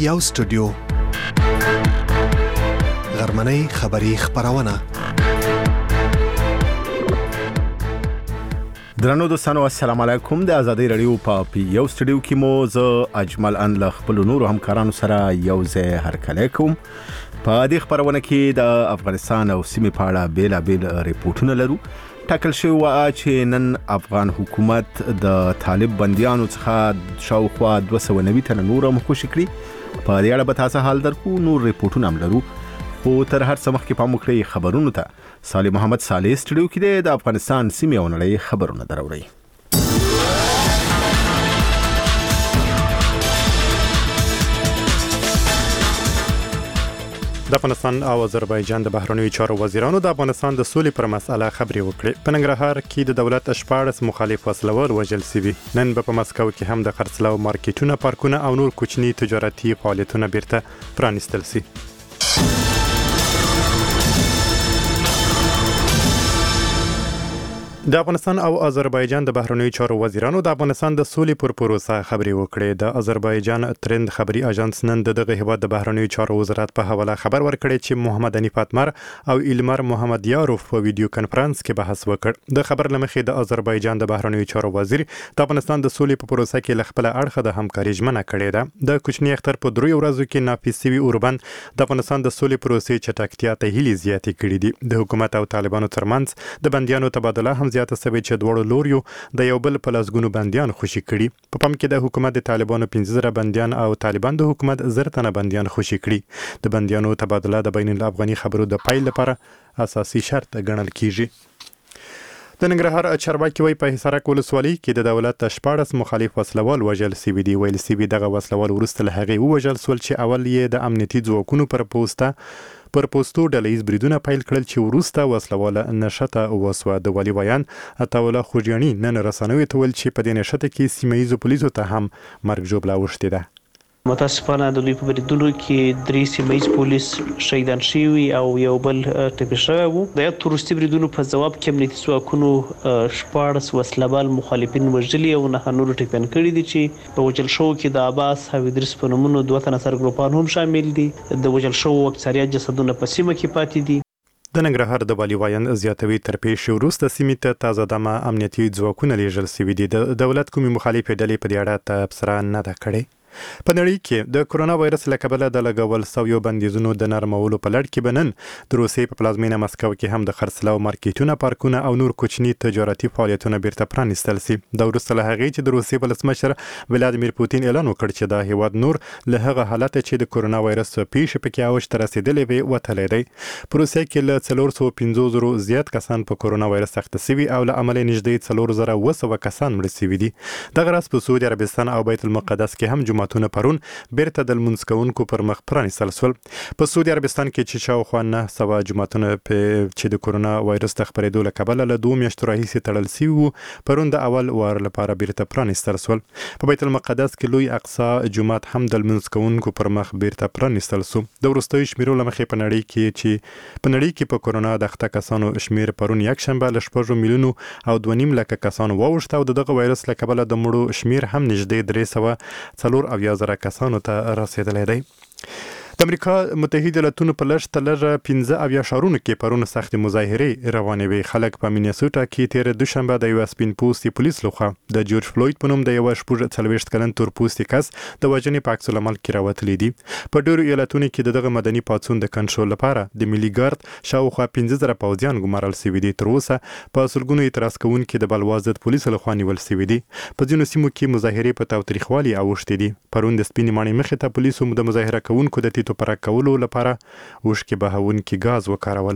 یو سټوډیو غرمنۍ خبری خبرونه. درنو دوستانو السلام علیکم. د ازادي رادیو په یو سټوډیو کې مو ز اجمل ان ل خپل نور همکارانو سره یو ځای هرکلی کوم. په دې خبرونه کې د افغانستان او سیمې په اړه بیلابیل ریپورتونه لرو. ټاکل شوی و چې نن افغان حکومت د طالب بندیانو څخه شاوخوا 290 تنه نور مخکې کړي. په دې اړه به تاسو حال درکو. نور ریپورتونه هم لرو، خو تر هر څه مخکې پام وکړئ خبرونو ته. صالح محمد صالح سټوډیو کې د افغانستان سیمې او نړۍ خبرونه دروړي. د افغانستان او آذربایجان د بهرنیو چارو وزیرانو د افغانستان د سولې پر مسله خبرې وکړې. په ننګرهار کې د دولت 14 مخالف وسلوال وژل شوي. نن په مسکو کې هم د خرڅلاو مارکیټونه، پارکونه او نور کوچني تجارتي فعالیتونه بیرته پرانیستل شي. د افغانستان او آذربایجان د بهرنیو چارو وزیرانو د افغانستان د سولې پر پروسه خبرې وکړې. د آذربایجان ترند خبري اژانس نن دغه هیواد د بهرنیو چارو وزارت په حواله خبر ورکړی چې محمد حنیف اتمر او ایلمر محمد یاروف په ویډیو کانفرنس کې بحث وکړ. د خبر لمخې د آذربایجان د بهرنیو چارو وزیر د افغانستان د سولې په پروسه کې خپل اړخ د همکاري ژمنه کړې ده. د کوچنی اختر په 3 ورځو کې نافذ شوی اوربند د افغانستان د سولې پروسې چټکتیا ته هلي زیاتې کړې دي. د حکومت او طالبانو ترمنځ د بندیانو تبادله هم زیاته سوي چې دوړو لوریو د یو بل په لاسګونو بندیان خوشي کړي. په پام کې د حکومت د طالبانو 15 بندیان او طالبان د حکومت 10 تنه بندیان خوشي کړي. د بندیانو تبادله د بین الافغاني خبرو د پایل لپاره اساسي شرط ګڼل کیږي. د ننګرهار چارواکي وایي په حصارک ولسوالۍ کې د دولت 14 مخالف وسلوال وژل شوي دي. ویل شوي دغه وسلوال وروسته له هغې ووژل شول چې اول یې د امنیتي ځواکونو پر پوستو ډلهیز بریدونه پیل کړل چې وروسته وسلواله نشته وسوه. د والي ویان عطاالله خوجاني نن رسنیو ته ویل چې په دې نشته کې سیمه ییزو پولیسو ته هم مرګ ژوبله اوښتې ده. متاسفانه د دوی په بریدونو کې 3 سیمه‌ییز پولیس شهیدان شوي او یو بل ټپي شوی وو. د یاد تروریستي بریدونو په ځواب کې امنیتي ځواکونو 14 وسلوال مخالفین وژلي او 9 نور ټپیان کړي دي چې په وژل شوو کې د عباس او ادریس په نومونو 2 تنه سرګروپان هم شامل دي. د وژل شوو اکثریت جسدونه په سیمه کې پاتې دي. د ننګرهار د والي ویان زیاتوي تر پیښې وروسته سیمې ته تازه دمه امنیتي ځواکونه لیږل شوي دي. د دولت کومې مخالفې ډلې په دې اړه تبصره نه ده کړې. په نړۍ کې د کرونا وایرس له کبله د لګول شویو بندیزونو د نرمولو په لړ کې بنن د روسیې په پلازمینه مسکو کې هم د خرڅلاو مارکیټونه، پارکونه او نور کوچني تجارتي فعالیتونه بیرته پرانیستل شي. د وروسته له هغې چې د روسیې ولسمشر ولادیمیر پوتین اعلان وکړ چې د هیواد نور له هغه حالت چې د کرونا وایرس پیښې پکې اوج ته رسیدلې وي وتلی دی. په روسیې کې له 450,000 زیات کسان په کرونا وایرس اخته شوي او له امله نږدې 4,200 کسان مړه شوي دي. دغه راز په سعودي عربستان او بیت المقدس کې هم جمعتونه پرون بیرته د لمونځ کوونکو پر مخ پرانیستل شول. په سعودي عربستان کې چې شاوخوا 900 جمعتونه چې د کرونا وایرس د خپرېدو له کبله له 2 میاشتو راهیسې تړل شوي وو پرون د اول وار لپاره بیرته پرانیستل شول. په بیت المقدس کې لوی اقصی جومات هم د لمونځ کوونکو پر مخ بیرته پرانیستل شو. د وروستیو شمیرو له مخې په نړۍ کې په کرونا د اخته کسانو شمیر پرون یکشنبه له 6 میلیونو او 2.5 لکه کسانو واوښت او دغه وایرس له کبله د مړو شمیر هم نږدې 304,000 کسانو ته رسیدلی دی. د امریکا متحده ایالاتونو په لږ 15 ښارونو کې پرون سخت مظاهرې روانې وې. خلک په مینیسوټا کې تیر دوشنبه د یو سپین پوستي پولیس لخوا د جورج فلوید په نوم د یو 40 کلن تور پوستي کس د وژنې په عکس العمل کې راوتلي دي. په ډېرو ایالتونو کې دغه مدني پاڅون د کنټرول لپاره د ملي ګارد شاوخوا 15,000 پوځیان ګمارل شوي دي. تر اوسه په سلګونو اعتراض کوونکي د بلوا ضد پولیسو لخوا نیول شوي دي. په ځینو سیمو کې مظاهرې په تاوتریخوالي اوښتې دي. پرون د سپینې ماڼۍ مخې ته پولیسو د مظاهره کوونکو د تیتو پرک کولو لپاره اوښکې بهونکي ګاز وکارول.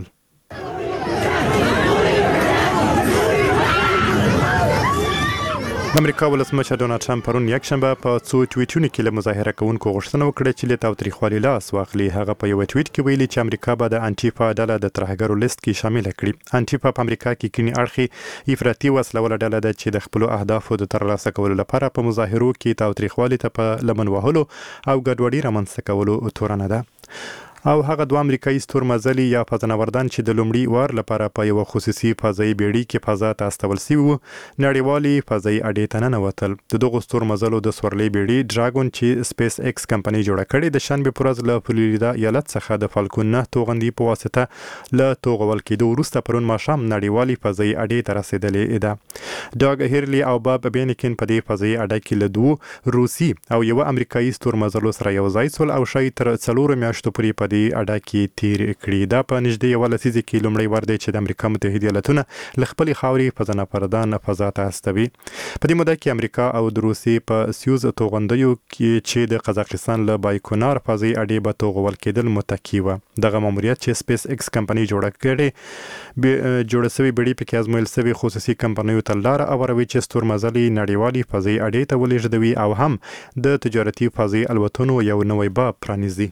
امریکا ولسمشر ډونالډ ټرمپ پرون یکشنبه په څو ټویټونو کې له مظاهره کوونکو غوښتنه وکړه چې له تاوتریخوالي لاس واخلي. هغه په یو ټویټ کې ویلي چې امریکا به د انټیفا ډله د ترهګرو لیست کې شامل کړي. انټیفا په امریکا کې کینی اړخي افراطي وسلواله ډله ده چې د خپل اهدافو د ترلاسه کولو لپاره په مظاهرو کې تاوتریخوالي ته په لمن وهلو او ګډوډي رامنځته کولو تورنه ده. او هغه دوه امریکایي ستورمزلي یا فضانوردان چې د لومړي وار لپاره په یو خصوصي فضایي بیړۍ کې فضا ته استول شوي وو نړیوالي فضایي اډې ته ننوتل. د دغو ستورمزلو د سورلۍ بیړۍ ډراګون چې سپیس ایکس کمپنۍ جوړه کړې د شنبې پر ورځ له فلوریدا ایالت څخه د فالکون 9 توغندي په واسطه له توغول کېدو وروسته پرون ماښام نړیوالي فضایي اډې ته رسېدلې ده. ډاګ هیرلی او باب بینکن په دې فضایي اډه کې له دوه روسي او یو امریکایي ستورمزلو سره یو ځای شول او شاید تر 4 میاشتو پورې په دې اډه کې تیر کړي. دا په نږدې یو لسیزه کې لومړی ور دی چې د امریکا متحده ایالاتونه له خپلې خاورې فضانوردان فضا ته استوي. په دې موده کې امریکا او د روسیې په سیوز توغندیو کې چې د قزاقستان له بایکونار فضایي اډې به توغول کېدل متکی و. دغه ماموریت چې سپیس ایکس کمپنۍ جوړه شوې بیړۍ پکې ازمویل شوې خصوصي کمپنیو ته لاره اوروي چې ستورمزلي نړیوالي فضایي اډې ته ولېږدوي او هم د تجارتي فضایي الوتنو یو نوی باب پرانیزي.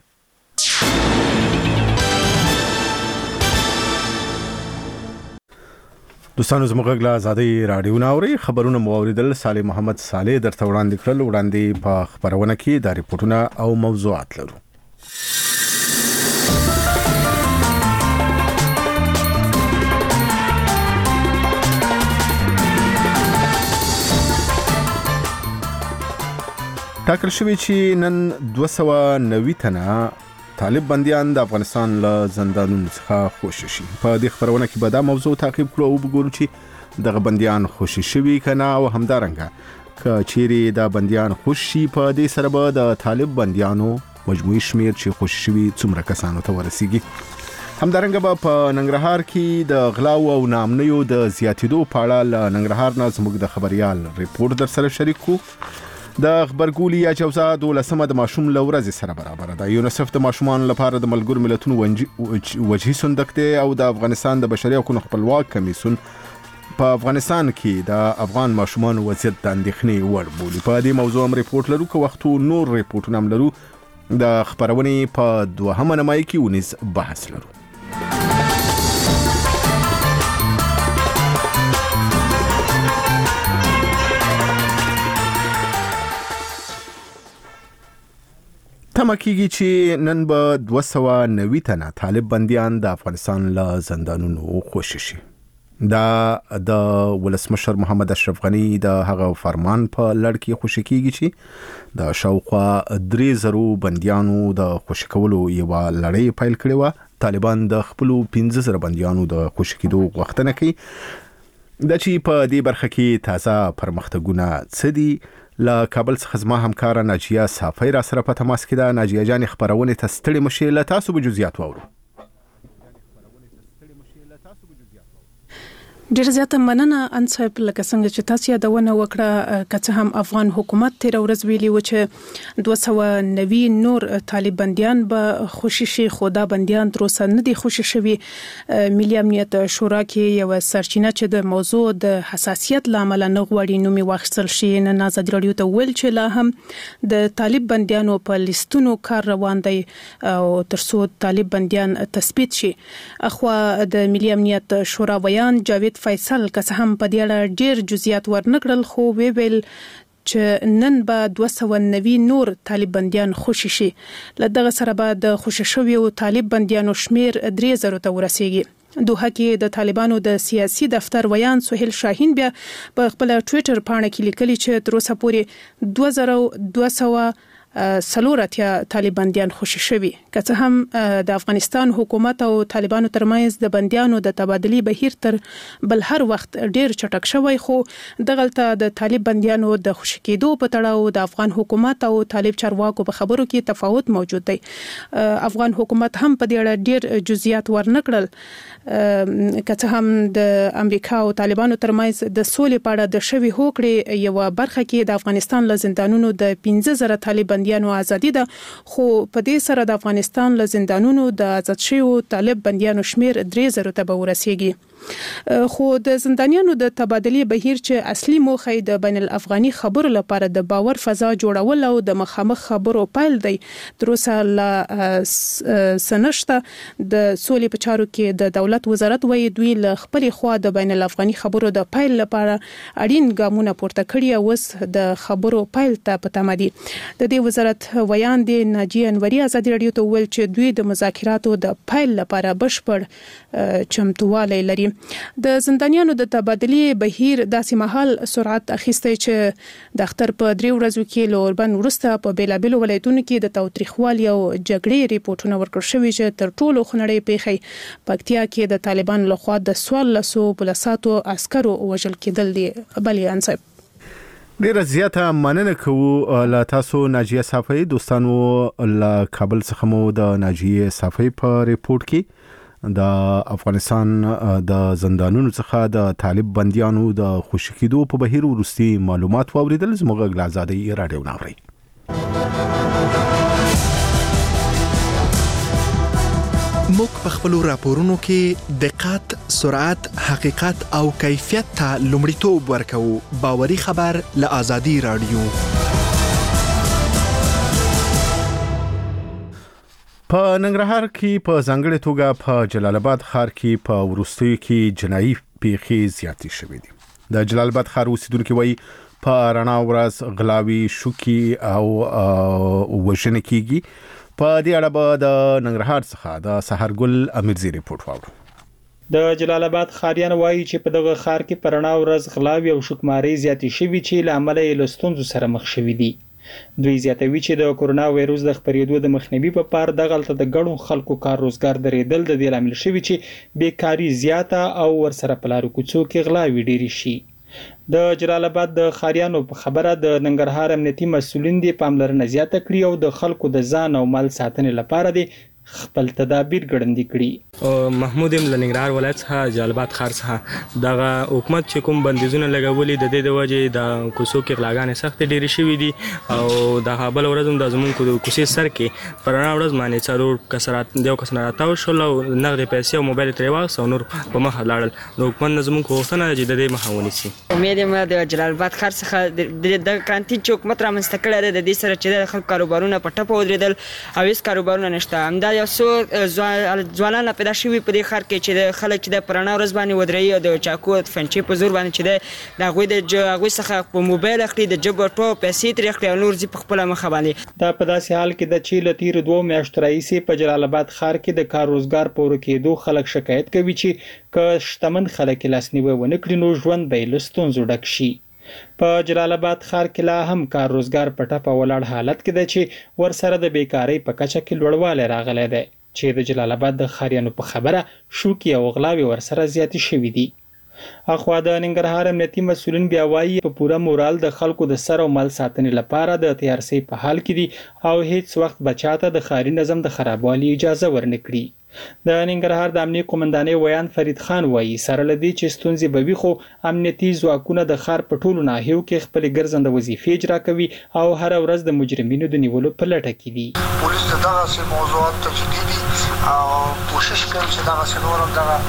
دوستانو زموږ غږ له آزادۍ راډیو ناوري خبرونه مو اوریدل. صالح محمد صالح درته وړاندې کړل. وړاندې په خبرونه کې د ریپورتونه او موضوعات لرو. ټاکل شوی چې نن 290 تنه طالب بنديان د افغانستان له زندانونو څخه خوشي شي. په دې خبرونه کې به دا موضوع تعقیب کړو او وګورو چې دغه بنديان خوشي شوي کنه او همدارنګه کچيري د بنديان خوشي په دې سره به د طالب بنديانو مجموعي شمیر چې خوشي شوي څومره کسانو ته ورسیږي. همدارنګه به په ننګرهار کې د غلاو او نامنیو د زیاتیدو په اړه له ننګرهار نه زموږ د خبريال ریپورت در سره شریک کو. د خبرګولي یا جوزا 12 د ماشوم لورځ سره برابر ده. یونیسف د ماشومان لپاره د ملګرو ملتونو وجهي صندوق دی او د افغانستان د بشري حقوقو خپلواک کمیسیون په افغانستان کې د افغان ماشومان وضعیت د اندېښنې وړ بولي. په دې موضوع هم ریپورت لرو که وختو نور ریپورتونه هم لرو. د خبرونې په دوهمه نمای کې ونیز بحث لرو. تمکیږي چې نن به 290 تنه طالب بنديان د افغانستان له زندانونو خوشي شي. دا د ولسمشر محمد اشرف غنی د هغه فرمان په لړ کې خوشي کیږي چې د شاوخوا 3000 بنديانو د خوشي کولو یو لړۍ پیل کړې و. طالبان د خپل 15000 بنديانو د خوشي کېدو غوښتنه کوي. د چې په دې برخه کې تازه پرمختګونه څه دي. لا کابل څخه زما همکاره ناجیه صافی را سره په تماس کې ده. ناجیه جان خبرونه ته ستړي مشي له تاسو به جزئیات واورو. ډیر زیاته مننه انصاف لکه څنګه چې تاسو یادونه وکړه که هم افغان حکومت تیر ورځ ویلي و چې 290 نور طالب بنديان به خوشي شي. خو دا بنديان تر اوسه نه دي خوشي شوي. ملي امنیت شورا کې یو سرچینه چې د موضوع د حساسیت لامل نه غوړي نومي واخیستل شي. نن آزادي رادیو ته ویل چې لا هم د طالب بنديانو په لیستونو کار روان دی او ترڅو طالب بنديان تثبیت شي. اخوا د ملي امنیت شورا بیان جاوید فیصل که هم په دې اړه ډیر جزئیات ورنکړل خو ویل چې نن به 290 نور طالب بنديان خوشي شي. له دغه سره به د خوشي شویو طالب بنديانو شمیر 3000 ته ورسیږي. دوحه کې د طالبانو د سیاسي دفتر ویان سهیل شاهین بیا په خپل ټوئیټر پاڼه کې لیکلي چې تر اوسه پورې 2200 سلورتیا طالب بنديان خوشي شوي. که هم د افغانستان حکومت او طالبانو ترمنځ د بنديانو د تبادلې بهیر تر بل هر وخت ډیر چټک شوی خو دغلته د طالب بنديانو د خوشي کېدو په تړاو د افغان حکومت او طالب چارواکو په خبرو کې تفاوت موجود دی. افغان حکومت هم په دې اړه ډیر جزئیات ورنکړل. که هم د امریکا او طالبانو ترمنځ د سولې په اړه د شوي هوکړې یو برخه کې د افغانستان له زندانونو د 15000 طالب بنديانو ازادي ده. خو په دې سره د افغانستان له زندانونو د آزاد شویو طالب بنديانو شمیر 3000 ته به ورسیږي. خو د زندانیانو د تبادلې بهیر چې اصلي موخه د بین الافغاني خبرو لپاره د باور فضا جوړول او د مخامخ خبرو پیل دی تر اوسه لا سنشته د سولې په چارو کې د دولت وزارت وایي دوی له خپل خوا د بین الافغاني خبرو د پیل لپاره اړین ګامونه پورته کړي او اوس د خبرو پیل ته په تمه دي. د دې وزارت ویان دی ناجیه انوري ازادي رادیو ته ویل چې دوی د مذاکراتو د پیل لپاره بشپړ چمتووالی لري. د زندانیانو د تبادلې بهیر داسې مهال سرعت اخیستی چې د اختر په 3 ورځو کې له اوربند وروسته په بیلابیلو ولایتونو کې د تاوتریخوالي او جګړې ریپورتونه ورکړل شوي چې تر ټولو خنړې پیښې پکتیا کې د طالبان لخوا د 1400 پولیسو عسکرو وژل کېدل دي. بلې انصاف ډیره زیاته مننه کوو له تاسو ناجیه صافی. دوستانو له کابل څخه مو د ناجیه صافی په ریپورت کې د افغانستان د زندانونو څخه د طالب بنديانو د خوشی کېدو په بهیر ورستي معلومات واوریدل. زموږ د آزادۍ رادیو ناوري موږ په خپل راپورونو کې دقت، سرعت، حقیقت او کیفیت ته لومړیتوب ورکوو. باوري خبر له آزادۍ رادیو. په ننګرهار کې په ځانګړې توګه په جلال آباد ښار کې په وروستیو کې جنایي پیښې زیاتې شوې دي. د جلال آباد ښار اوسیدونکو وایي په رڼا ورځ غلاوي، شوکي او وژنې کېږي. په دې اړه به د ننګرهار څخه د سحرګل امیرزي ریپورت واورو. د جلال آباد ښاریان وایي چې په دغه ښار کې په رڼا ورځ غلاوي او شوکماري زیاتې شوي چې له امله یې له ستونزو سره مخ شوي دي. دوی زیاتوي چې د کورونا وایروس د خپرېدو د مخنیوي په پار دغلته د ګڼو خلکو کار روزګار درېدل د دې لامل شوي چې بیکاری زیاته او ورسره په لارو کوڅو کې غلاوي ډېرې شي. د جلال آباد د ښاریانو په خبره د ننګرهار امنیتي مسؤلین دي پاملرنه زیاته کړي او د خلکو د ځان او مال ساتنې لپاره دي خپل تدابیر ګړندي کړي. محمود ام لنګرهار ولایت څخه جلال آباد ښار څخه دغه حکومت چې کوم بندیزونه لګولي د دې د وجې د کوڅو کې غلاګانې سخت ډېرې شوې دي او د بل ورځ هم د زمونږ کوڅې سر کې پر رڼا ورځ باندې څلور کسرات دیو کس نه راتاو شول او نغدې پیسې او موبایل ترې واخیست او نور په مخه لاړل. د حکومت نه زمونږ غوښتنه ده چې د دې مخه ونیسي. امید یم د جلال آباد ښار څخه د کانتین چې حکومت رامنځته کړی دی د دې سره چې د خلکو کاروبارونه په ټپه ودرېدل او هېڅ کاروبارونه نشته. همدا یو څو ځوانان پیدا شوي په دې ښار کې چې د خلک چې د په رڼا ورځ باندې ودرېږي او د چاقو فنچې په زور باندې چې د هغوی څخه په موبایل اخلي د جب ټوپ پیسې ترې اخلي او نور ځي په خپله مخه باندې. دا په داسې حال کې ده چې له تېرو 2 میاشتو راهیسې په جلال آباد ښار کې د کار روزګار په ورکو کېدو خلک شکایت کوي چې که شتمن خلک یې لاسنیوی ونه کړي نو ژوند به یې له ستونزو ډک شي. په جلال آباد ښار کې لا هم کار روزګار په ټپه ولاړ حالت کې ده چې ورسره د بیکارۍ په کچه کې لوړوالی راغلی دی چې د جلال آباد د ښاریانو په خبره شوکي او غلاوي ورسره زیاتې شوي دي. اخوا د ننګرهار امنیتي مسؤلین بیا وایي په پوره مورال د خلکو د سر او مال ساتنې لپاره د تیارسۍ په حال کې دي او هیڅ وخت بچاته د ښاري نظم د خرابوالي اجازه ورنکړي. د ننګرهار د امنیت قومندانۍ ویان فرید خان وایي سره لدی چې ستونزې به وي خو امنیتي ځواکونه د ښار په ټولو ناحیو کې خپل ګرځنده وظیفې اجرا کوي او هر ورځ د مجرمینو د نیولو په لټه کې دي. پولیس دغه موضوعات ته جدي دي او کوشش کوي چې دغه نور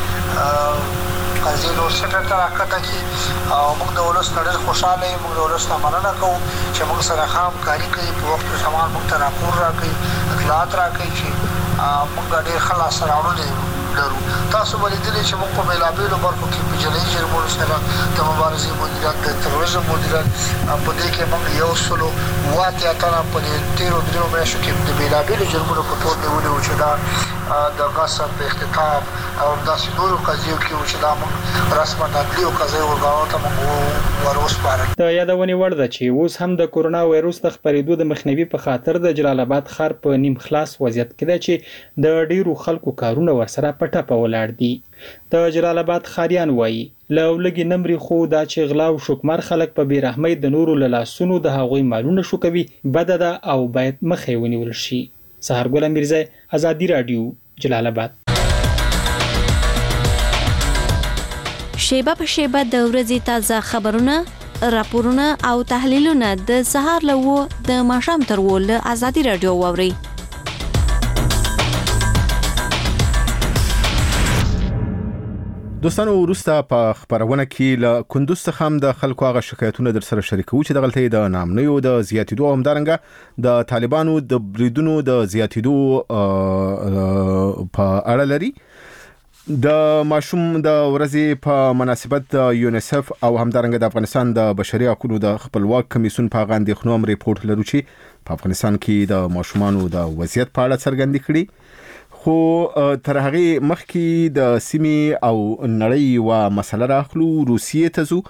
دغه قضیې نور سټر ته راکته کړي او موږ د ولس ډېر خوشاله یو. موږ د ولس نه مننه کوو چې موږ سره همکاري کوي په وخت سمان موږ ته راپور راکړي اطلاعات راکړي چې موږ ډېر خلاص راوړل لرو. تاسو ولې چې موږ په بیلابیلو برخو کې په جنایي جرمونو سره د مبارزې مدیریت د تروریزم مدیریت په دې کې موږ یو سلو واته اتنه په دې 13 میاشتو کې د بیلابیلو جرمونو په توګه نیولې و چې دا د غصب اختطاف او داسې نورو قضیو کې چې دا موږ رسما عدلي او قضایي ورغاو ته موږ وروسپارل. د یادونې وړ ده چې اوس هم د کورونا وایروس د خپرېدو د مخنیوي په خاطر د جلال آباد ښار په نیم خلاص وضعیت کې ده چې د ډیرو خلکو کارونه ورسره په ټپه ولاړ دي. د جلال آباد ښاریان وایي له لږې نمرې خو دا چې غلا او شوکمار خلک په بېرحمۍ د نورو له لاسونو د هغوی مالونه شوکوي بده ده او باید مخه یې ونیول شي. سحرګل امیرزی، آزادي رادیو، جلال آباد. شیبه په شیبه د ورځې تازه خبرونه، راپورونه او تحلیلونه د سهار له 9 د ماښام تر 10 له آزادي رادیو واورئ. دوستانو وروسته په خبرونه کې له کندوز څخه هم د خلکو هغه شکایتونه در سره شریکو چې دغلته د نامنیو د زیاتیدو همدارنګه د طالبانو د بریدونو د زیاتیدو په اړه لري. د ماشوم د ورځې په مناسبت د یونیسف او همدارنګه د افغانستان د بشري حقوقو د خپلواک کمیسیون په غاندې خنوم ریپورت لرو چې په افغانستان کې د ماشومانو د وضعیت په اړه څرګندي کړي. خو تر هغه مخکې د سیمې او نړۍ و مسله راخلو روسیې ته زو.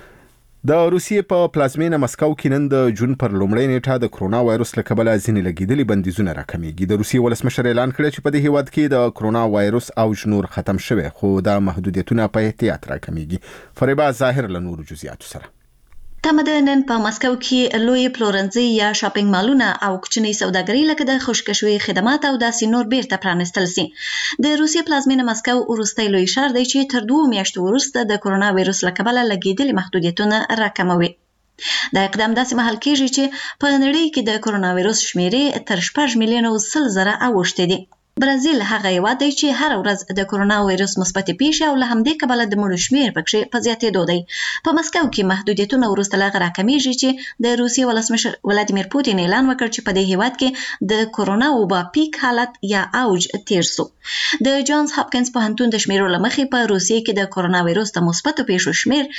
د روسیې په پلازمینه مسکو کې نن د جون پر لومړۍ نیټه د کرونا وایرس له کبله ځینې لګیدلي بندیزونه راکمېږي. د روسیې ولسمشر اعلان کړی چې په دې هیواد کې د کرونا وایرس اوج نور ختم شوی، خو دا محدودیتونه په احتیاط راکمېږي. فریبا ظاهر له نورو جزئیاتو سره. تمدنن په مسکو کې لوی پلورنځي یا شاپینګ مالونه او کوچني سوداګري لکه د خوشکشوي خدمات او داسې نور بیرته پرانستل سي. د روسیې پلازمینه مسکو وروستی لوی ښار دی چې تر 2 میاشتو وروسته د کرونا وایرس له کبله لګیدلي محدودیتونه راکموي. دا اقدام داسې مهال کېږي چې په نړۍ کې د کرونا وایرس شمیرې تر 6 میلیونه و 100,000 اوښتې دي. برازیل هغه هیواد دی چې هر ورځ د کرونا وایرس مثبت پیښې او له همدې کبله د مړو شمیر پکې په زیاتېدو دی. په مسکو کې محدودیتونه وروسته لا راکمېږي چې د روسیې ولسمشر ولادیمیر پوتین اعلان وکړ چې په دې هیواد کې د کرونا وبا پیک حالت یا اوج تیر سو. د جانز هاپکینز پوهنتون د شمیرو له مخې په روسیې کې د کرونا وایرس د مثبت پیښو شمیر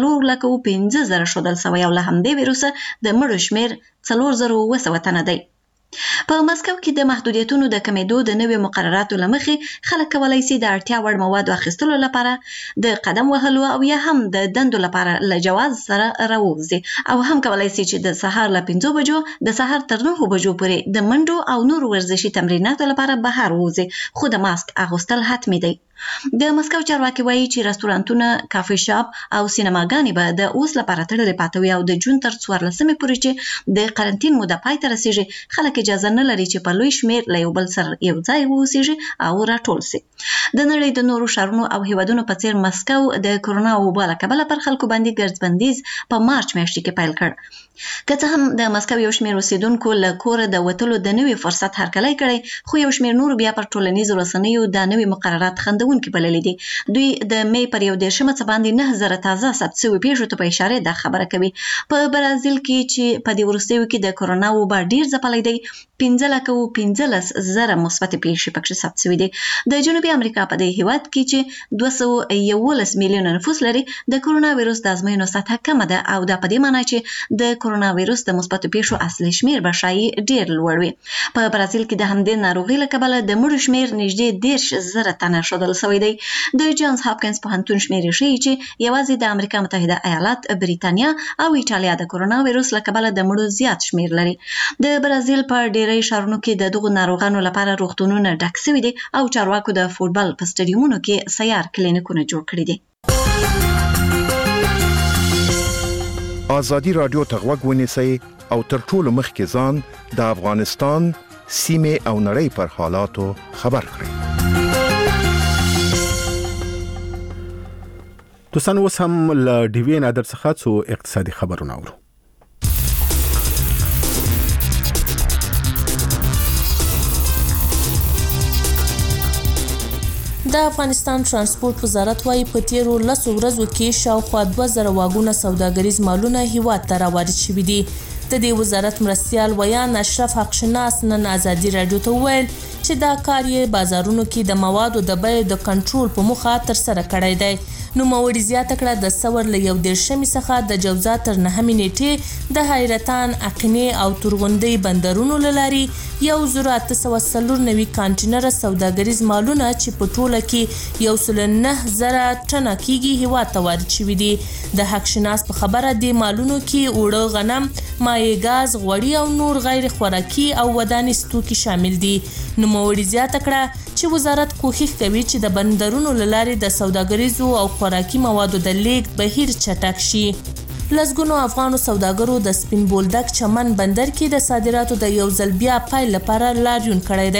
4,15,000 شودل سوی او له همدې ویروسه د مړو شمیر 4,200 تنه دی. په مسکو کې د محدودیتونو د کمیدو د نوې مقرراتو لمخې خلک کولای شي د اړتیا وړ موادو اخیستلو لپاره د قدم وهلو او یا هم د دندو لپاره له جواز سره راووځي او هم کولای شي چې د سهار له 5 بجو د سهار تر 9 بجو پورې د منډو او نور ورزشي تمریناتو لپاره بهر ووځي، خو د ماسک اغوستل حتمي دی. د مسکو چارواکي وایي چې رستورانتونه، کافي شاپ او سینماګانې به د اوس لپاره تړلې پاتې وي او د جون تر 14 پورې چې د قرنټین موده پای ته رسیږي خلک اجازه نه لري چې په لوی شمیر له یو بل سره یو ځای واوسیږي او راټول شي. د نړۍ د نورو ښارونو او هیوادونو په څیر مسکو د کرونا وبا له کبله پر خلکو باندې ګرځبندیز په مارچ میاشت کې پیل کړ. که څه هم د مسکو یو شمیر اوسیدونکو له کوره د وتلو د نوي فرصت هرکلی کړی، خو یو شمیر نور بیا پر ټولنیزو رسنیو د نوي مقررات خندونکي بللي دي. دوی د می پر 11 باندې 9,000 تازه ثبت شوي پیښو ته په اشاره دا خبره کوي. په برازیل کې چې په دې وروستیو کې د کرونا وبا ډیر ځپلی دی 15,15,000 مثبت پیښې پکې ثبت شوي دي. د جنوبي امریکا په دې هیواد کې چې 211 میلیونه نفوس لري د کرونا وایرس د ازموینو سطحه کمه ده او دا په دې معنی چې د کرونا وایرس د مثبت پیښو اصلي شمیر به شایي ډیر لوړ وي. په برازیل کې د همدې ناروغۍ له کبله د مړو شمیر نږدې 10,000 تنه ښودل شوی دی. د جانز هاپکینز پوهنتون شمیرې ښیي چې یوازې د امریکا متحده ایالات، بریتانیا او ایټالیا د کرونا وایرس له کبله د مړو زیات شمیر لري. د برازیل په ډیری ښارونو کې د دغو ناروغانو لپاره روغتونونه ډک شوي دي او چارواکو د فوټبال په سټیډیومونو کې سیار کلینیکونه جوړ کړي دي. ازادي رادیو ته غوږ ونیسئ او تر ټولو مخکې ځان د افغانستان سیمې او نړۍ پر حالاتو خبر کړئ. دوستان اوس هم له ډیوی نادر څخه څو اقتصادي خبرونه اورو. د افغانستان ترانسپورت وزارت وايي په تیرو 10 ورځو کې شاوخوا 2000 واګونه سوداګریز مالونه هیواد ته راوړل شوي دي. د دې وزارت مرستیال ویان اشرف حقشناس نن ازادي رادیو ته وویل چې دا کار یې بازارونو کې د موادو د بیې د کنټرول په موخه ترسره کړی دی. نوموړي زیاته کړه د ثور له 11 څخه د جوزا تر 9 نیټې د حیرتان، عقینې او تورغونډۍ بندرونو له لارې 1,894 کانټینر سوداګریز مالونه چې په ټوله کې 109,000 ټنه کیږي هیواد ته وارد شوي دي. د حقشناس په خبره دې مالونو کې اوړه، غنم، مایع ګاز، غوړي او نور غیر خوراکي او ودانیز توکي شامل دي. نوموړي زیاته کړه چې وزارت کوښښ کوي چې د بندرونو له لارې د سوداګریزو او خوراکي موادو د لیږد بهیر چټک شي. لسګونو افغانو سوداګرو د سپین بولدک چمن بندر کې د صادراتو د یو ځل بیا پیل لپاره لاریون کړی دی.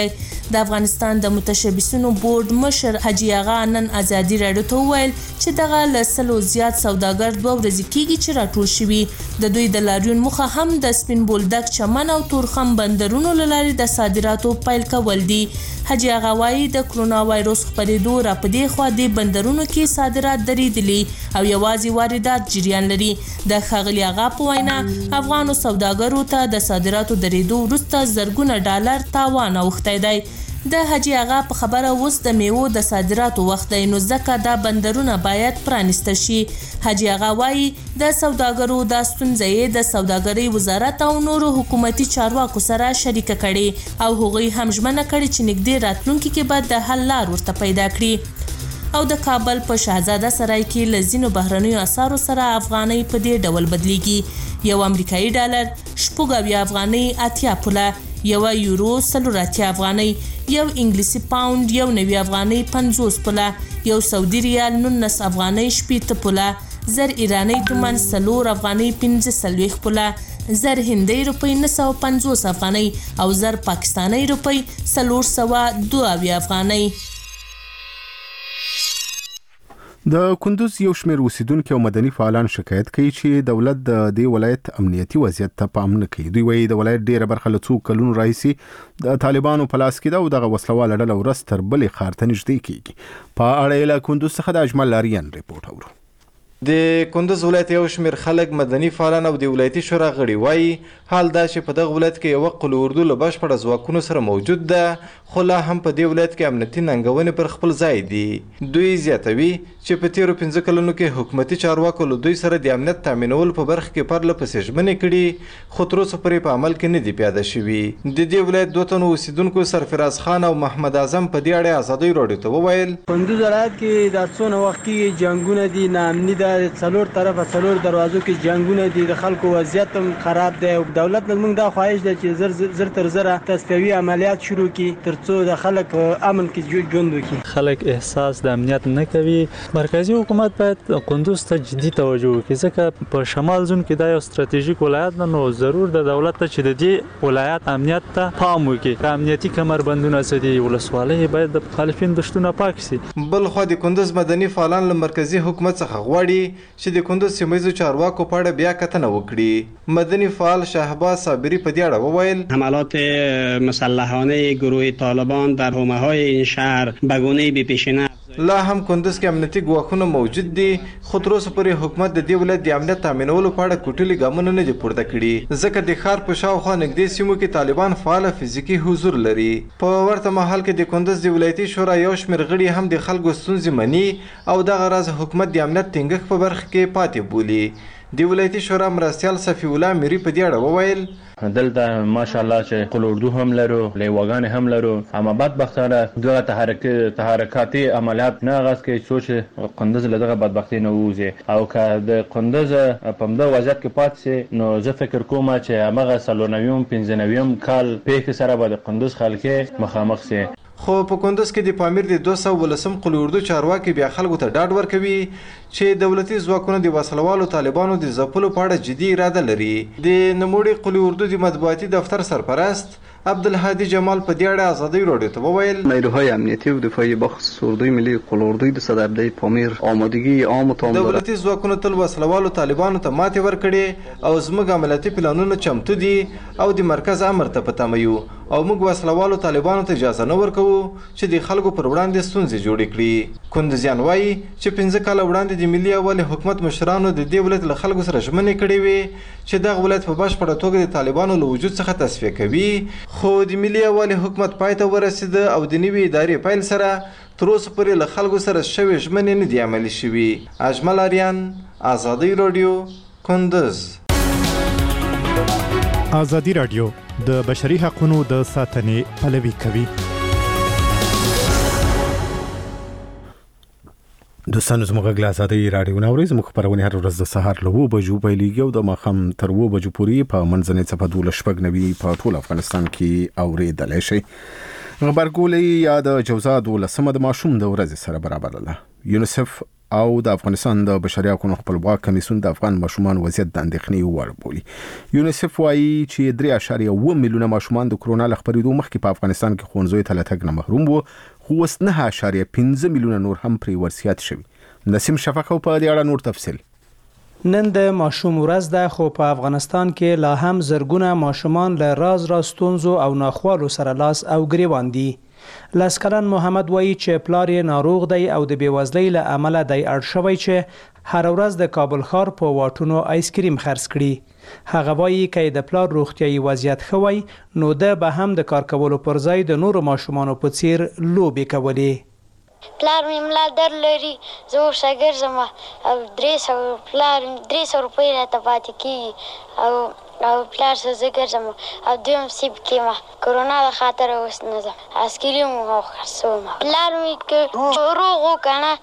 د افغانستان د متشبثینو بورډ مشر حاجی آغا نن ازادي راډیو ته وویل چې دغه لسلو زیات سوداګر 2 ورځې کېږي چې راټول شوي. د دوی د لاریون موخه هم د سپین بولدک، چمن او تورخم بندرونو له لارې د صادراتو پیل کول دي. حاجی آغا وایي د کرونا وایروس خپرېدو را په دې خوا د بندرونو کې صادرات درېدلي او یوازې واردات جریان لري. د ښاغلي آغا په وینا افغانو سوداګرو ته د صادراتو درېدو وروسته زرګونه ډالر تاوان اوښتی دی. د حاجی آغا په خبره اوس د میوو د صادراتو وخت دی، نو ځکه دا بندرونه باید پرانیستل شي. حاجی آغا وایي د سوداګرو دا ستونزه یې د سوداګرۍ وزارت او نورو حکومتي چارواکو سره شریکه کړې او هغوی هم ژمنه کړې چې نږدې راتلونکي کې به د حل لار ورته پیدا کړي. او د کابل په شهزاده سرای کې له ځینو بهرنیو اسعارو سره افغانۍ په دې ډول بدلیږي: یو امریکایي ډالر 80 افغانۍ 80 پوله، یو یورو 84 افغانۍ، یو انګلیسي پاوند 90 افغانۍ 50 پوله، یو سعودي ریال 19 افغانۍ 70 پوله، زر ایرانی تومن 4 افغانۍ 45 پوله، زر هندۍ روپۍ 950 افغانۍ او زر پاکستانی روپۍ 402 افغانۍ. د کندوز یو شمېر اوسیدونکو او مدني فعالان شکایت کوي چې دولت د دې ولایت امنیتي وضعیت ته پام نه کوي. دوی وایي د ولایت ډیره برخه له څو کلونو راهیسې د طالبانو په لاس کې ده او دغه وسلواله ډله ورځ تر بلې ښار ته نږدې کیږي. په اړه یې له کندوز څخه د اجمل لاریان ریپورت اورو. د کندوز ولایت یو شمېر خلک، مدني فعالان او د ولایتي شورا غړي وایي حال دا چې په دغه ولایت کې یوه قل اردو له بشپړه ځواکونو سره موجود ده، خو لا هم په دې ولایت کې امنیتي ننګونې پر خپل ځای دي. دوی زیاتوي چې په تیرو 15 کلونو کې حکومتي چارواکو له دوی سره د امنیت تامینولو په برخه کې پرله پسې ژمنې کړي، خو تر اوسه پورې په عمل کې نه دي پیاده شوي. د دې ولایت 2 تنو اوسیدونکو سرفراز خان او محمد اعظم په دې اړه ازادي راډیو ته وویل: کندوز ولایت کې د څونه وخت کې جنگونه دي، ناامني ده، څلور طرفه څلور دروازو کې جنگونه دي، د خلکو وضعیت هم خراب دی. او دولت موږ دا خواهش ده چې زر تر زره تصفیوي عملیات شروع کړي ترڅو د خلک امن کې ژوند وکړي. خلک احساس د امنیت نه کوي. مرکزی حکومت باید کندوز ته جدي توجه وکړي، ځکه په شمال زون کې دا یو ستراتیژیک ولایت ده، نو ضرور د دولت ته چې د دې ولایت امنیت ته پام وکړي. امنیتي کمربندونه څه دي، ولسوالۍ باید د مخالفین دشتونه پاک شي. بل خو د کندوز مدني فعالان له مرکزی حکومت څخه غواړي چې د کندوز سیمه ییزو چارواکو په اړه بیا کتنه وکړي. مدني فعال شهباز صابری په دې اړه وویل: حملات مسلحانه گروه طالبان در حومه‌های این شهر به گونه‌ای بی‌پیشینه لا هم کندوز کې امنیتي ګواښونه موجود دي، خو تر اوسه پورې حکومت د دې ولایت د امنیت تامینولو په اړه کوټلي ګامونه نه دي پورته کړي، ځکه د ښار په شاوخوا نږدې سیمو کې طالبان فعال فزیکي حضور لري. په ورته مهال کې د کندوز د ولایتي شورا یو شمېر غړي هم د خلکو ستونزې مني او دغه راز حکومت د امنیت ټینګښت په برخه کې پاتې بولي. د ولایتي شورا مرستیال صفی الله میری په دې اړه وویل: دلته ماشاءالله چې قل اردو هم لرو، لیواګانې هم لرو، اما بدبختانه دغه تحرکاتي عملیات نه غاز کوي چې کندوز له دغه بدبختۍ نه ووځي. او که د کندوز په همدغه وضعیت کې پاتې سي، نو زه فکر کوم چې همغه 94 15 کال پیښې سره به د کندوز خلک مخامخ سي. خو په کندوز کې د پامیر د 213 قل اردو چارواکي بیا خلکو ته ډاډ ورکوي چې دولتي ځواکونه د وسلوالو طالبانو د ځپلو په اړه جدي اراده لري. د نوموړي قل اردو د مطبوعاتي دفتر سرپرست عبدالهادی جمال په دې اړه ازادي راډیو ته وویل: نیروهای امنیتی و دفاعی بخصوص اردوی ملی قل اردوی د صدرده پامیر آمادگی عام تام دارد. دولتي ځواکونو تل وسلوالو طالبانو ته ماتې ورکړې او زموږ عملیاتي پلانونه چمتو دي او د مرکز امر ته په تمه یو او موږ وسلوالو طالبانو ته اجازه نه ورکوو چې د خلکو پر وړاندې ستونزې جوړې کړي. کندوزیان وایي چې 15 کاله وړاندې د ملي یووالي حکومت مشرانو د دې ولایت له خلکو سره ژمنې کړې وې چې دغه ولایت په بشپړه توګه د طالبانو له وجود څخه تصفیه کوي، خو د ملي یووالي حکومت پای ته ورسېده او د نوې ادارې پیل سره تر اوسه پورې له خلکو سره شوې ژمنې نه دي عملي شوي. اجمل لاریان، ازادي راډیو، کندوز. ازادي راډیو د بشري حقوقو د ساتنې پلوي کوي. دوستانو زموږ غږ ازادي راډیو نو ورځ مخ پرونی هر ورځ د سهار له 2 بجو پیلېږي او د ماښام تر 2 بجو پورې په منځنۍ صفه 12 په ټول افغانستان کې اوریدل شي. خبرګولې یا د جوزا 12 د ماشوم د ورځې سره برابر ده. یونیسف او د افغانستان د بشري حقوقو خپلواک کمیسیون د افغان ماشومان وضعیت د اندېښنې وړ بولي. یونیسف وایي چې 3.1 میلیونه ماشومان د کرونا له خپرېدو مخکې په افغانستان کې ښوونځیو ته له تګ نه محروم وو، خو اوس 9.5 میلیونه نور هم پرې ورسیات شوي. نسیم شفقه په دې اړه نور تفصیل. نن د ماشوم ورځ ده، خو په افغانستان کې لا هم زرګونه ماشومان له راز ستونزو او ناخوالو سره لاس او ګریوان دي. لسکلن محمد وایي چې پلار یې ناروغ دی او د بېوزلۍ له امله دی اړ شوی چې هر ورځ د کابل ښار په واټونو آیسکریم خرڅ کړي. هغه وایي که یې د پلار روغتیایي وضعیت ښه وای نو ده به هم د کار کولو پر ځای د نورو ماشومانو په څیر لوبې کولې. پلار مې ملا درد لري، زه ورسره ګرځم او 300 روپۍ راته پاتې کېږي او پلار سره زه ګرځم او دویم صیب کې ما کرونا د خاطره اوس نه ځم آیسکریم خرڅوم. پلار مې که روغ و که نه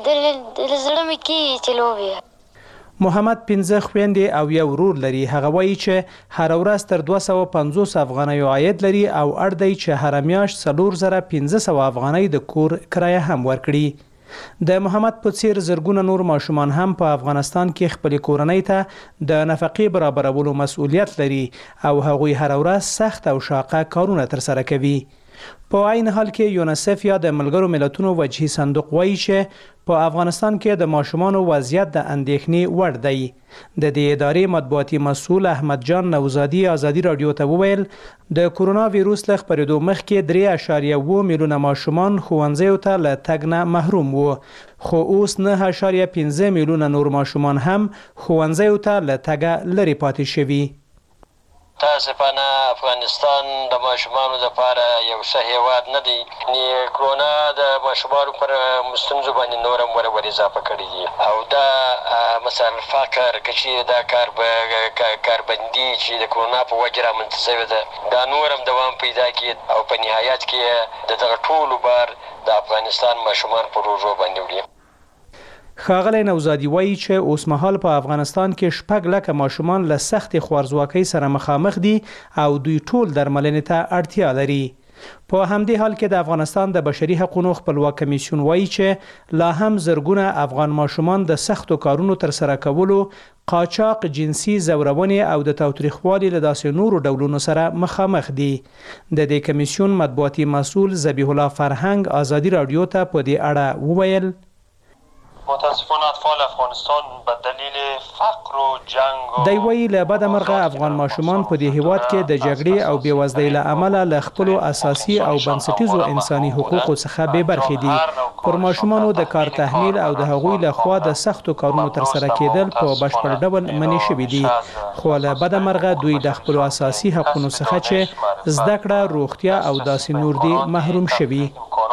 د زړه مې کېږي چې لوبې. محمد 15 خويندې او یو ورور لري. هغه وایي چې هر ورځ تر 250 افغانۍ عاید لري او اړ دی چې هر میاشت 4500 افغانۍ د کور کرایه هم ورکړي. د محمد په څیر زرګونه نور ماشومان هم په افغانستان کې خپل کورنۍ ته د نفقې برابرولو مسؤلیت لري او هغوی هر ورځ سخت او شاقه کارونه ترسره کوي. په عین حال کې یونیسف یا د ملګرو ملتونو وجهي صندوق وایي چې په افغانستان کې د ماشومانو وضعیت د اندېښنې وړ دی. د دې ادارې مطبوعاتي مسؤل احمد جان نوزادي ازادي رادیو ته وویل د کرونا ویروس له خپرېدو مخکې 3.1 میلیونه ماشومان ښوونځیو ته له تګ نه محروم وو، خو اوس 9.5 میلیونه نور ماشومان هم ښوونځیو ته له تګه لرې پاتې شوي. متاسفانه افغانستان د ماشومانو لپاره یو ښه هیواد نه دی. کرونا د ماشومانو پر ستونزو باندې نور هم ور اضافه کړي دي او دا مثلا فقر که چې دا کاربندي چې د کرونا په وجه رامنځته شوې ده دا نور هم دوام پیدا کړي او په نهایت کې د دغه ټولو بار د افغانستان ماشومان پر روژو باندې وړي. ښاغلی نوزادي وایي چې اوس مهال په افغانستان کې 6 لکه ماشومان له سختې خوارځواکۍ سره مخامخ دي او دوی ټول درملنې ته اړتیا لري. په همدې حال کې د افغانستان د بشري حقوقو خپلواک کمیسیون وایي چې لا هم زرګونه افغان ماشومان د سختو کارونو ترسره کولو، قاچاق، جنسي ځورونې او د تاوتریخوالي له داسې نورو ډولونو سره مخامخ دي. د دې کمیسیون مطبوعاتي مسؤل ذبیح الله فرهنګ ازادي رادیو ته په دې اړه وویل متاسفانه اطفال افغانستان به دلیل فقر و جنگ دی وایي له بده مرغه افغان ماشومان په دې هیواد کې د جګړې او بېوزلۍ له امله له خپلو اساسي او بنسټیزو انساني حقوقو څخه بې برخې دي. پر ماشومانو د کار تحمیل او د هغوی له خوا د سختو کارونو ترسره کېدل په بشپړ ډول منع شوي دي، خو له بده مرغه دوی د خپلو اساسي حقونو څخه چې زده کړه، روغتیا او داسې نور دي محروم شوي.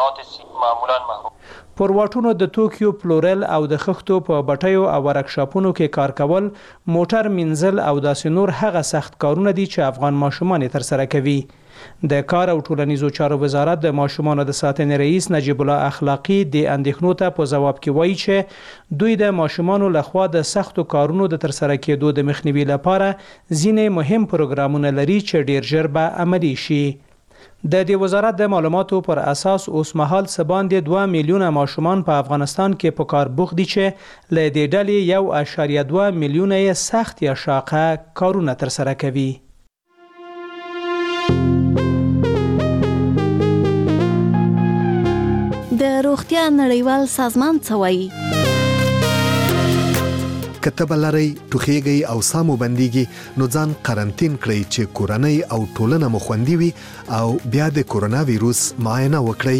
پر واټونو د توکیو پلورل او د خښتو په بټیو او ورکشاپونو کې کار کول، موټر مینځل او داسې نور هغه سخت کارونه دي چې افغان ماشومان یې ترسره کوي. د کار او ټولنیزو چارو وزارت د ماشومانو د ساتنې رئیس نجیب الله اخلاقی د اندېښنو ته په ځواب کې وایي چې دوی د ماشومانو لخوا د سختو کارونو د ترسره کېدو د مخنیوي لپاره ځینې مهم پروګرامونه لري چې ډیر ژر به عملي شي. د دې وزارت د معلوماتو پر اساس اوس مهال څه باندې 2 میلیونه ماشومان په افغانستان کې په کار بوخت دي چې له دې ډلې 1.2 میلیونه یې سخت یا شاقه کارونه ترسره کوي. د روغتیا نړیوال سازمان څه وایي؟ کتب لري ټوخیږي او سامو بنديږي نو ځان قرنټین کړئ چې کورنۍ او ټولنه مو خوندي وي او بیا د کرونا وایروس معاینه وکړئ.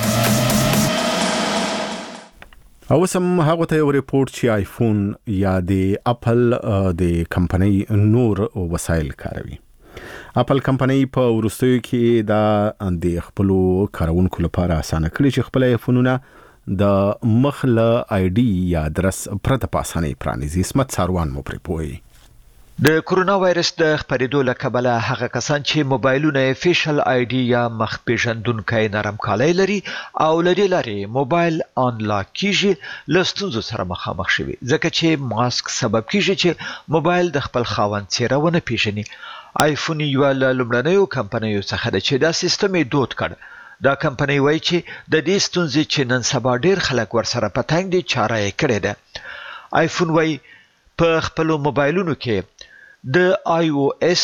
او سم هغه ته یو ریپورت چې آیفون یا د اپل د کمپنۍ نور وسایل کاروي. اپل کمپنۍ په ورستیو کې دا د خپل کارونکو لپاره اسانه کړی چې خپل آیفونونه د مخله آی ډي یا ادرس پرته پاسانه پرانیزي. اسمت ساروان مو پرې پوي. د کرونا وایرس د خپرېدو له کبله هغه کسان چې موبایلونه فیشل آی ډي یا مخ پیژندونکی نرم کالی لري او لري موبایل انلاک کیږي له ستونزو سره مخامخ شوي، ځکه چې ماسک سبب کیږي چې موبایل د خپل خاوند څیره ونه پیژني. آیفون یو له لومړنیو کمپنیو څخه ده چې دا سیستم یې دود کړ. دا کمپنۍ وایي چې د دې ستونزې چې نن سبا ډیر خلک ورسره په تنګ دي چاره یې کړې ده. آیفون وایي په خپلو موبایلونو کې د iOS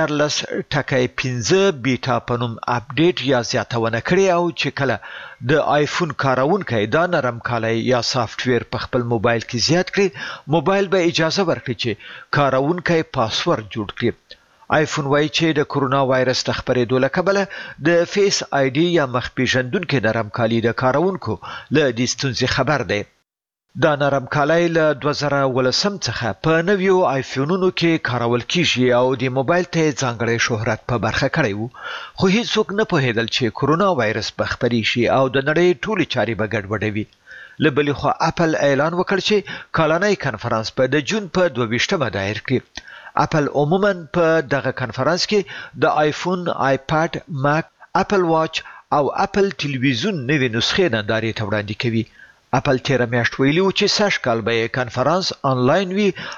14.15 بیټا په نوم اپډیټ یا زیاتونه کړې او چې کله د آیفون کاروونکی دا نرم کالی یا سافټویر په خپل موبایل کې زیات کړي، موبایل به اجازه ورکړي چې کاروونکی پاسورډ جوړ کړي. آیفون وایي چې د کرونا وایرس د خپرېدو له کبله د فیس آی ډي یا مخ پیژندونکي نرم کالی د کاروونکو له دې ستونزې خبر دی. دا نرم کالی له 2018 څخه په نویو آیفونونو کې کارول کیږي او د موبایل ته ځانګړی شهرت په برخه کړی وو، خو هیڅوک نه پوهېدل چې کرونا وایرس به خپرې شي او د نړۍ ټولې چارې به ګډوډوي. له بلې خوا اپل اعلان وکړ چې کالنی کنفرانس په د جون په 22 دایر کړي. اپل عموما په دغه کنفرانس کې د آیفون، آیپاد، ماک، اپل واچ او اپل ټلویزیون نوې نسخې نندارې ته وړاندې کوي. اپل تیره میاشت ویلي و چې سږ کال به یې کنفرانس آنلاین وي